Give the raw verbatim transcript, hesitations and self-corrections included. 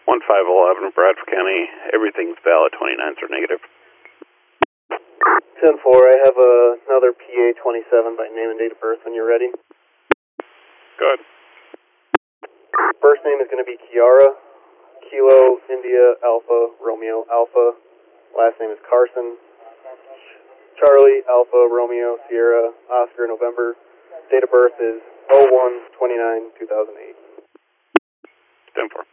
one five eleven Bradford County, everything's valid, twenty-nines are negative. ten four, I have uh, another P A twenty-seven by name and date of birth when you're ready. Good. First name is going to be Kiara, Kilo, India, Alpha, Romeo, Alpha. Last name is Carson, Charlie, Alpha, Romeo, Sierra, Oscar, November. Date of birth is oh one twenty-nine two thousand eight. ten four.